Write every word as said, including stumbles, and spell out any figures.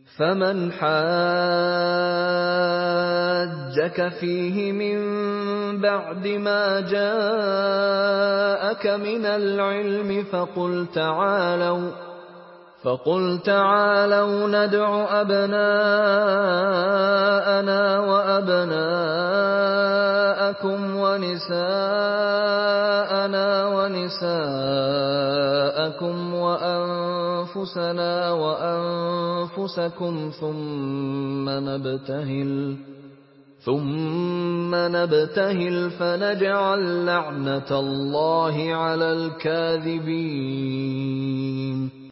فَمَنْ حَاجَّكَ فِيهِ مِن بَعْدِ مَا جَاءَكَ مِنَ الْعِلْمِ فَقُلْ تَعَالَوْا فَقُلْ تَعَالَوْا نَدْعُ أَبْنَاءَنَا وَأَبْنَاءَكُمْ وَنِسَاءَنَا وَنِسَاءَكُمْ وَأَنفُسَنَا وَأَنفُسَكُمْ ثُمَّ نَبْتَهِلْ ثُمَّ نَبْتَهِلْ فَنَجْعَلْ لَعْنَتَ اللَّهِ عَلَى الْكَاذِبِينَ